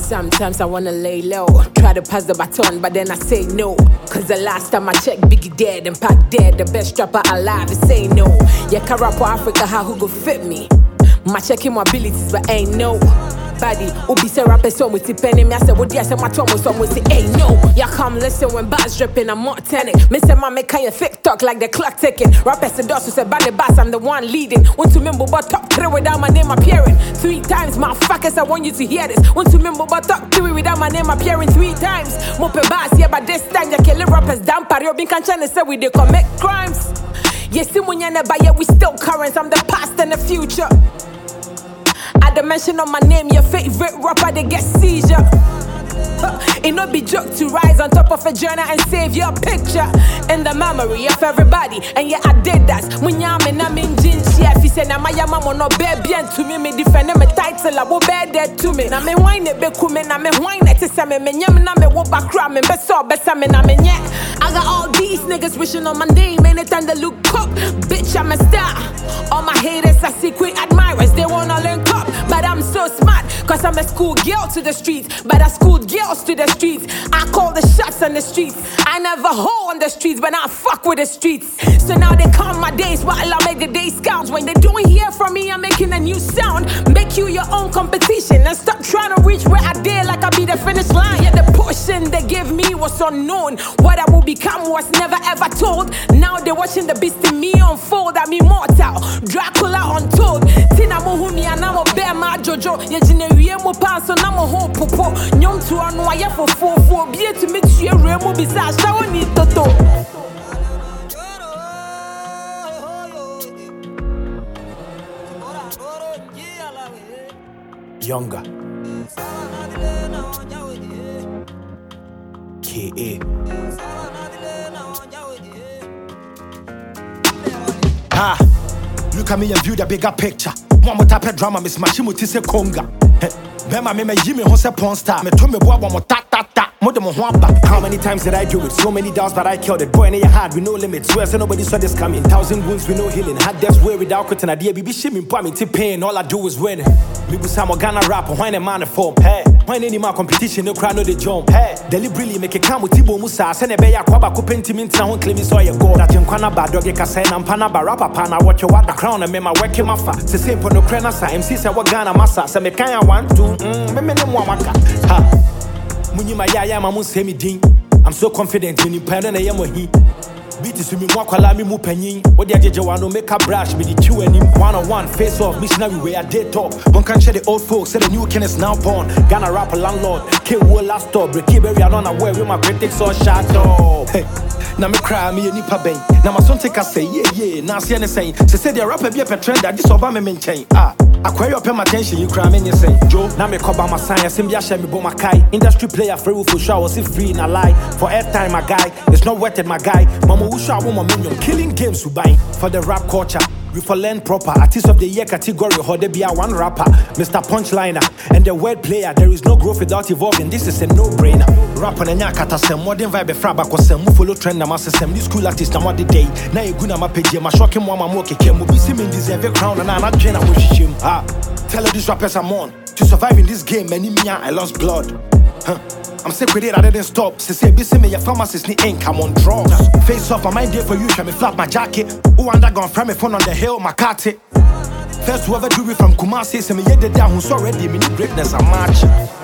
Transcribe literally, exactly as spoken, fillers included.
Sometimes I wanna lay low, try to pass the baton, but then I say no. Cause the last time I checked, Biggie dead and Pac dead, the best rapper alive, is say no. Yeah, can rap for Africa, how who go fit me? My checking my abilities, but ain't no body. Ubi say rapper song with the penny. Me I say what I say my tongue with some with the ain't no. Yeah, come listen when bars dripping, I'm not telling. Me say my make kind of fake talk like the clock ticking. Rappers the dust who say bad the bass, I'm the one leading. Want to remember but top three without my name appearing. Three times, motherfuckers, I want you to hear this. Want to remember but top three without my name appearing three times. Mope bass, yeah, but this time you killing rappers down. Pario bin can channel say we they commit crimes. Yes, when you never yeah, we still current. I'm the past and the future. At the mention of my name, your favorite rapper, they get seizure. It no be joke to rise on top of a journey and save your picture in the memory of everybody. And yeah, I did that. When I'm in, I'm in jeans. If you say, na my mama no bear bien to me, me defend me title, I will bear dead to me. Na me wine it be kume, na me wine it to say me, me nyam na me walk back cram, me best so best me na me nyet. I got all these niggas wishing on my name, anytime they look up. Bitch, I'm a star. All my haters are secret admirers, they wanna link up. But I'm so smart, cause I'm a school girl to the streets. But I schooled girls to the streets. I call the shots on the streets. I never hoe on the streets, but I fuck with the streets. So now they count my days while I make the days count. When they don't hear from me, I'm making a new sound. Make you your own competition and stop trying to reach where I did like I be the finish line. Yeah, the portion they gave me was unknown. What I will become was never ever told. Now they're watching the beast in me unfold. I'm immortal, Dracula untold. Tina Mohumi and I'm a bear my Jojo. Yeah, Jinerie mo pass on I'm a whole popo. Nyom to an wire for four four. Be to meet you a remo besides shower need toto. Younger K A Ah, look at me and view the bigger picture. One more type of drama, Miss Mashimo Tise Konga. Bema me me Jimmy Hose porn star. Me told me boy one more ta ta ta. How many times did I do it? So many doubts, but I killed it. Boy, in your heart, with no limits. Swear, so nobody saw this coming. Thousand wounds with no healing. Had death's way without quitting. I did be shimming, but me to pain. All I do is win. Me was some Ghana rapper, why a man form? Hey, why any more competition? No crowd, no the jump. Hey, deliberately make a come with Tibo Musa. Send a bear, Quaba, Copentimint, and claim it's all your gold. That Jinkwana bad dog, Casan, and Panaba rapper, Pana, watch your water crown, and me my work him off. The same for no crenasa, M C said what Ghana massa. Some kind of one, two, mm, me no waka. Ha. I'm so confident in him, and I am he. Beat is me more call me mu penyin. What the jeje wano make a brush me the two and him one on one face off missionary way I did talk. One can share the old folks say the new king is now born. Ghana rapper landlord, kill war last stop, break berry I don't know where my critics all shut up. Hey, now me cry me a nipa bang. Now my son take a say yeah yeah. Now see anything. She said the rapper be a trend that this Obama maintain. Ah. I query up my attention, you cry me you say Joe, now me cover my science, and be a shame me bo my kai. Industry player free for show, was it free in a lie. For airtime my guy, it's not worth it my guy. Mama who show woman minion, killing games who buy. For the rap culture, we for learn proper. Artist of the year category, how they be a one rapper. Mister Punchliner, and the word player, there is no growth without evolving, this is a no-brainer. Rap on a nyakata sem, modern vibe fraba ko sem, mu follow trend na master sem, this school artist na what the day. Na you guna ma page, ma shocking mama mo keke, mo be simming deserve a crown and I'm not train I wish him. Ah, tell her these rappers I'm on. To survive in this game, many me I lost blood. Huh. I'm sick with it, I didn't stop. Say, say, busy me, your pharmacist need ink, I'm on drugs. Face off, I might there for you, try me flap my jacket. Who under gone from me phone on the hill, my cat it. First whoever do it from Kumasi, say me, yeah, the down who's already, me need greatness, I'm marching.